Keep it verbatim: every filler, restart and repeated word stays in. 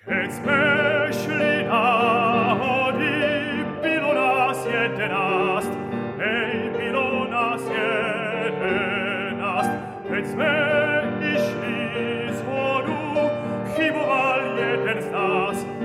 Keď sme šli náhody, bylo nás jedenáct. Hej, bylo nás jedenáct. Keď sme išli z vodu, chyboval jeden z nás.